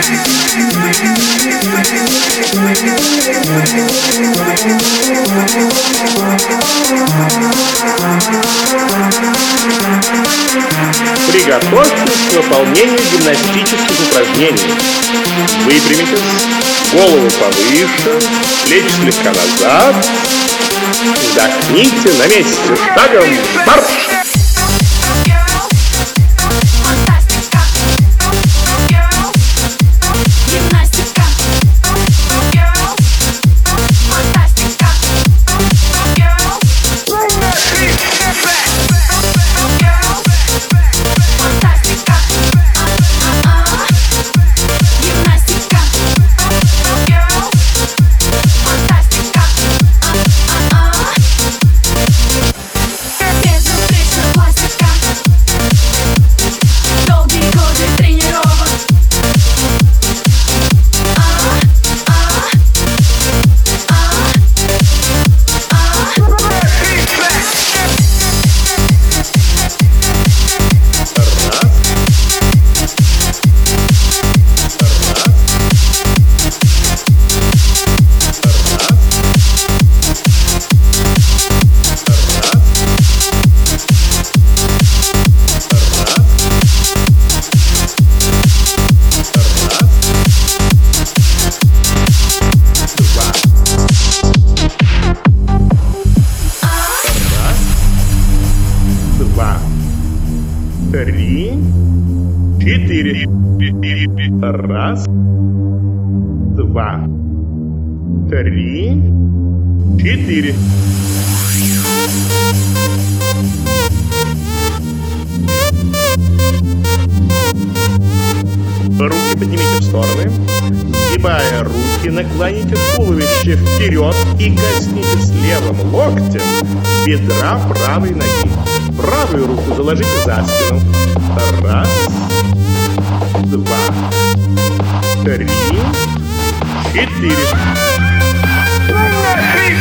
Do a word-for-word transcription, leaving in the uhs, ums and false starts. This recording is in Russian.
Приготовьтесь к выполнению гимнастических упражнений. Выпрямитесь, голову повыше, плечи слегка назад. Вдохните на месте. Шагом марш! Три, четыре. Раз, два, три, четыре. Руки поднимите в стороны. Сгибая руки, наклоните туловище вперед и коснитесь левым локтем бедра правой ноги. Правую руку заложите за спину. Раз, два, три, четыре.